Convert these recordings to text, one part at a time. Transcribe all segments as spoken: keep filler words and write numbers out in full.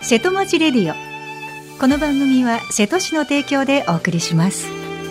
瀬戸町レディオ。この番組は瀬戸市の提供でお送りします。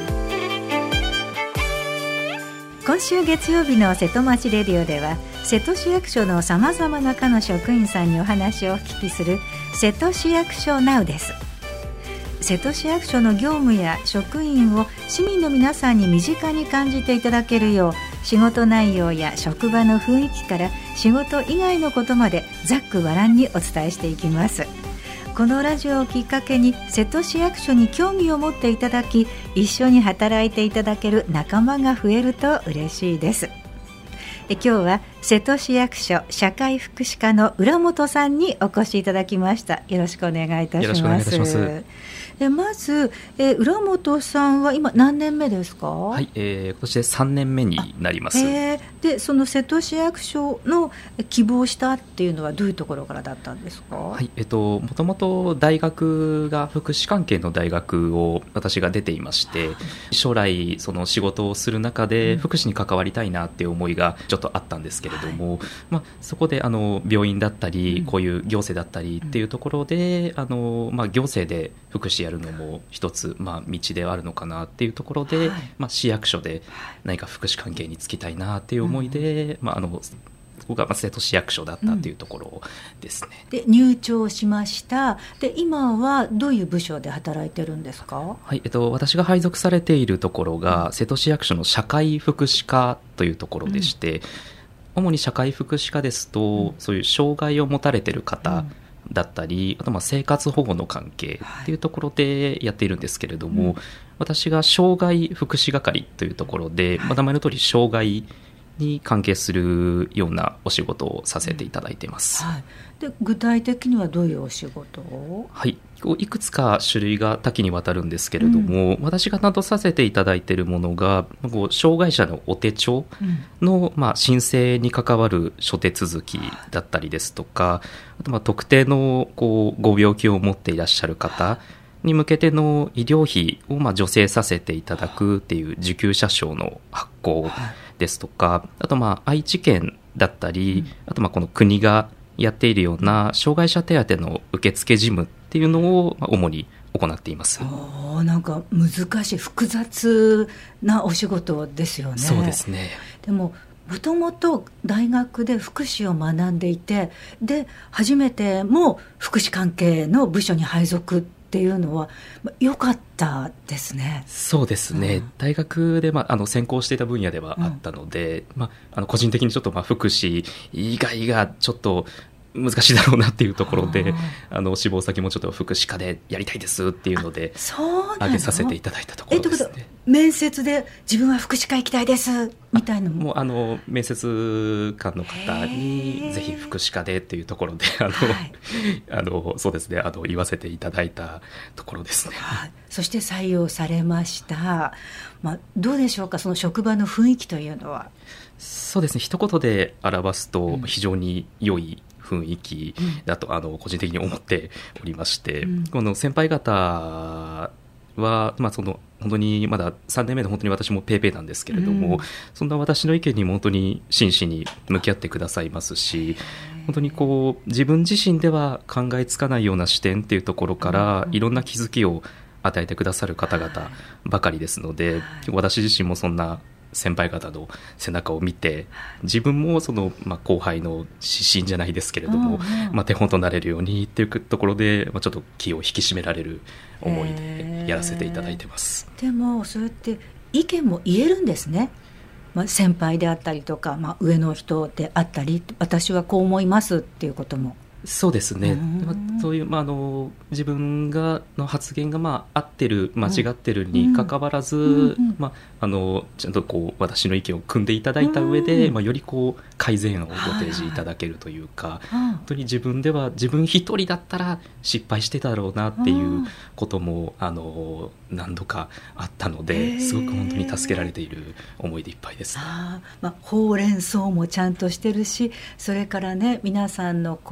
今週月曜日の瀬戸町レディオでは、瀬戸市役所のさまざまな課の職員さんにお話をお聞きする瀬戸市役所ナウです。瀬戸市役所の業務や職員を市民の皆さんに身近に感じていただけるよう、仕事内容や職場の雰囲気から仕事以外のことまでざっくばらんにお伝えしていきます。このラジオをきっかけに瀬戸市役所に興味を持っていただき、一緒に働いていただける仲間が増えると嬉しいです。え今日は瀬戸市役所社会福祉課の浦本さんにお越しいただきました。よろしくお願いいたします。よろしくお願いいたします。でまずえ浦本さんは今何年目ですか？ はい、えー、今年でさんねんめになります。 えー、でその瀬戸市役所の希望したっていうのはどういうところからだったんですか？ はい、えっと、もともと大学が福祉関係の大学を私が出ていまして、将来その仕事をする中で福祉に関わりたいなっていう思いがちょっとあったんですけれども、はい、まあ、そこであの病院だったり、こういう行政だったりっていうところで、あの、まあ、行政で福祉やるのも一つ、まあ、道ではあるのかなっていうところで、はい、まあ、市役所で何か福祉関係に就きたいなっていう思いで、うん、まあ、あのそこが瀬戸市役所だったっていうところですね。 うん、で入庁しました。で今はどういう部署で働いてるんですか？ はい、えっと、私が配属されているところが、うん、瀬戸市役所の社会福祉課というところでして、うん、主に社会福祉課ですと、うん、そういう障害を持たれている方だったり、あとまあ生活保護の関係っていうところでやっているんですけれども、はい、うん、私が障害福祉係というところで、はい、まあ、名前の通り障害に関係するようなお仕事をさせていただいています。 うん、はい、で具体的にはどういうお仕事を？ はい、いくつか種類が多岐にわたるんですけれども、うん、私が担当させていただいているものが、こう障害者のお手帳の、うん、まあ、申請に関わる諸手続きだったりですとか、あとまあ特定のこうご病気を持っていらっしゃる方に向けての医療費をまあ助成させていただくっていう受給者証の発行ですとか、あとまあ愛知県だったり、あとまあこの国がやっているような障害者手当の受付事務っていうのを主に行っています。 おなんか難しい複雑なお仕事ですよね。 そうですね。 でももともと大学で福祉を学んでいて、で初めても福祉関係の部署に配属っていうのは良かったですね。 そうですね、うん、大学で、まあ、あの専攻していた分野ではあったので、うん、まあ、あの個人的にちょっとまあ福祉以外がちょっと難しいだろうなっていうところで、あの志望先もちょっと福祉課でやりたいですっていうので挙げさせていただいたところですね。 えっと、面接で自分は福祉課行きたいですみたいなのももうあの面接官の方にぜひ福祉課でっていうところであの、はい、あのそうですね、あの言わせていただいたところですね。 はい、そして採用されました。まあ、どうでしょうか、その職場の雰囲気というのは？ そうですね、一言で表すと非常に良い雰囲気だと、うん、あの個人的に思っておりまして、うん、この先輩方は、まあ、その本当にまださんねんめで本当に私もペーペーなんですけれども、うん、そんな私の意見にも本当に真摯に向き合ってくださいますし、本当にこう自分自身では考えつかないような視点っていうところからいろんな気づきを与えてくださる方々ばかりですので、私自身もそんな先輩方の背中を見て、自分もその、まあ、後輩の指針じゃないですけれども、うんうん、まあ、手本となれるようにっていうところで、まあ、ちょっと気を引き締められる思いでやらせていただいてます。 でもそうやって意見も言えるんですね。まあ、先輩であったりとか、まあ、上の人であったり、私はこう思いますっていうことも。 そうですね、まあ、そういう、まあ、あの自分がの発言が、まあ、合ってる間違ってるにかかわらず、うんうんうん、まあ、あのちゃんとこう私の意見を組んでいただいた上で、うん、まあ、よりこう改善案をご提示いただけるというか、はいはい、本当に自分では自分一人だったら失敗してたろうなっていうこともあの何度かあったので、すごく本当に助けられている思いでいっぱいです、ね。 あ、まあ、ほうれん草もちゃんとしてるし、それからね、皆さんのこう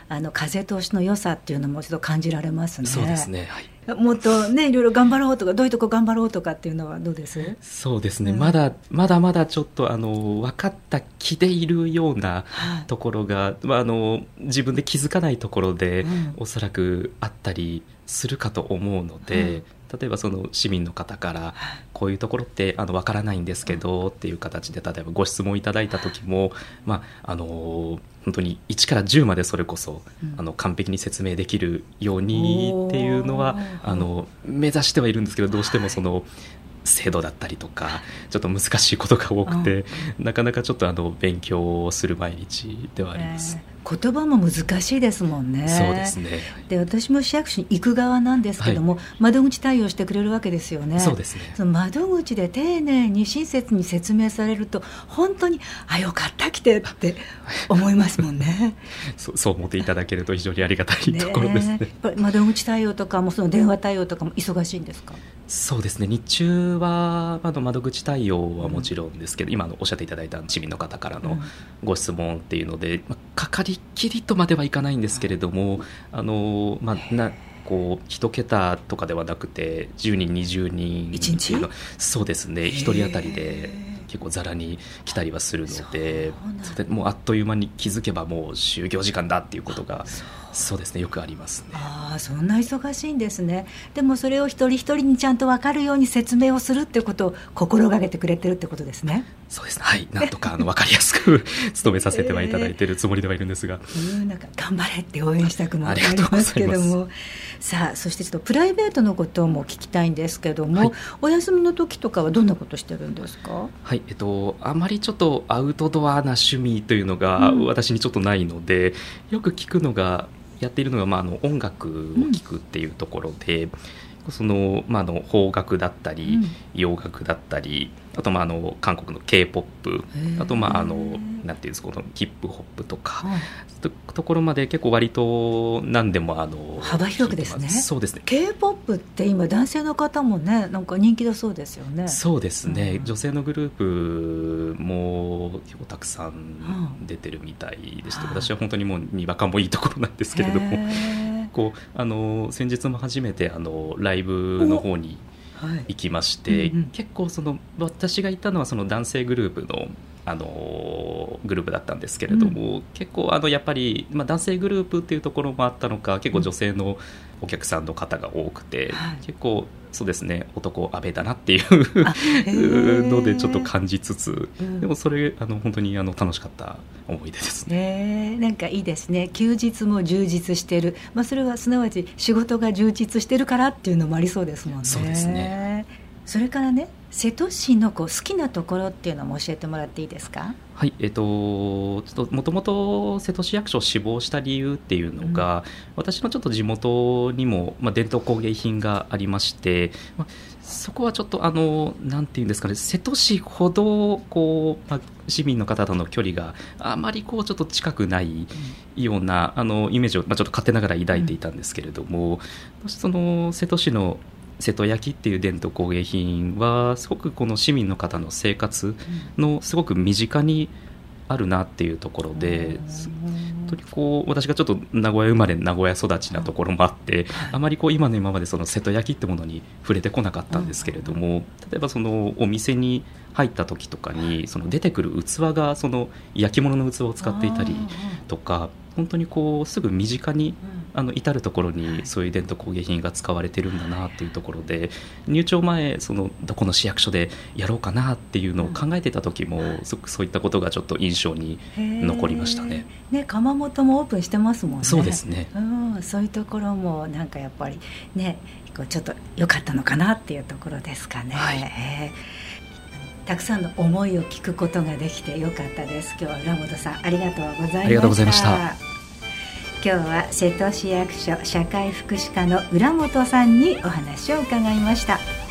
あの風通しの良さっていうのもちょっと感じられますね。 そうですね、はい、 もっとねいろいろ頑張ろうとかどういうとこ頑張ろうとかっていうのはどうです？ そうですね、 うん、 まだまだまだちょっとあの分かった気でいるようなところが、はい、まあ、あの自分で気づかないところで、うん、おそらくあったりするかと思うので、うん、例えばその市民の方からこういうところってあの分からないんですけどっていう形で例えばご質問いただいた時も、まあ、あの本当にいちからじゅうまでそれこそ、うん、あの完璧に説明できるようにっていうのはあの目指してはいるんですけど、どうしてもその制度だったりとかちょっと難しいことが多くて、なかなかちょっとあの勉強をする毎日ではあります。 えー言葉も難しいですもんね。 そうですね。 で私も市役所に行く側なんですけども、はい、窓口対応してくれるわけですよね。 そうですね。 その窓口で丁寧に親切に説明されると本当にあよかった来てって思いますもんねそ, そう思っていただけると非常にありがたいところですね。 やっぱり窓口対応とかもその電話対応とかも忙しいんですか？ そうですね、日中はあの窓口対応はもちろんですけど、うん、今のおっしゃっていただいた市民の方からのご質問っていうので、まあ、かかりきりとまではいかないんですけれども、あの、まあ、なこう一桁とかではなくてじゅうにんにじゅうにんいちにち、 そうですね、ひとり当たりで結構ざらに来たりはするので、それでもうあっという間に気づけばもう就業時間だっていうことがそうですね、よくありますね。 あ、そんな忙しいんですね。でもそれを一人一人にちゃんと分かるように説明をするってことを心がけてくれてるってことですね。 そうですね、はい、なんとかあの分かりやすく務めさせてはいただいているつもりではいるんですが、 えー、なんか頑張れって応援したくもありますけども、さあそしてちょっとプライベートのことも聞きたいんですけども、はい、お休みの時とかはどんなことしてるんですか？ はい、えっと、あまりちょっとアウトドアな趣味というのが私にちょっとないので、うん、よく聞くのがやっているのが、まあ、あの音楽を聴くっていうところで、うん、そのまあ、あの邦楽だったり、うん、洋楽だったり、あとまああの韓国の K-ポップ、あとまああのなんていうんですか、このヒップホップとか、はい、と, ところまで結構割と何でもあの幅広くですね。 そうですね。 K-ポップって今男性の方もねなんか人気だそうですよね。 そうですね、うん、女性のグループも結構たくさん出てるみたいでして、うん、私は本当にもうにわかもいいところなんですけれども、こうあの先日も初めてあのライブの方に行きまして、はい、うんうん、結構その私が行ったのはその男性グループの、あのグループだったんですけれども、うん、結構あのやっぱり、まあ、男性グループっていうところもあったのか結構女性のお客さんの方が多くて、うん、結構そうですね、男安倍だなっていうのでちょっと感じつつ、うん、でもそれあの本当にあの楽しかった思い出ですね。 なんかいいですね。休日も充実している、まあ、それはすなわち仕事が充実してるからっていうのもありそうですもんね。 そうですね。 それからね、瀬戸市のこう好きなところっていうのも教えてもらっていいですか？ はい、えっと、もともと瀬戸市役所を志望した理由っていうのが、うん、私のちょっと地元にも、まあ、伝統工芸品がありまして、まあ、そこはちょっとあのなんていうんですかね、瀬戸市ほどこう、まあ、市民の方との距離があまりこうちょっと近くないような、うん、あのイメージを、まあ、ちょっと勝手ながら抱いていたんですけれども、うん、その瀬戸市の瀬戸焼っていう伝統工芸品はすごくこの市民の方の生活のすごく身近にあるなっていうところで、本当にこう私がちょっと名古屋生まれ名古屋育ちなところもあって、あまりこう今の今までその瀬戸焼ってものに触れてこなかったんですけれども、例えばそのお店に入った時とかにその出てくる器がその焼き物の器を使っていたりとか、本当にこうすぐ身近にあの至るところにそういう伝統工芸品が使われてるんだなっていうところで、入庁前そのどこの市役所でやろうかなっていうのを考えてた時もすごくそういったことがちょっと印象に残りましたね。 ね、窯元もオープンしてますもんね。 そうですね、 うん、そういうところもなんかやっぱりねこうちょっと良かったのかなっていうところですかね。はい、えー、たくさんの思いを聞くことができてよかったです。今日は浦本さんありがとうございました。 ありがとうございました。 今日は瀬戸市役所社会福祉課の浦本さんにお話を伺いました。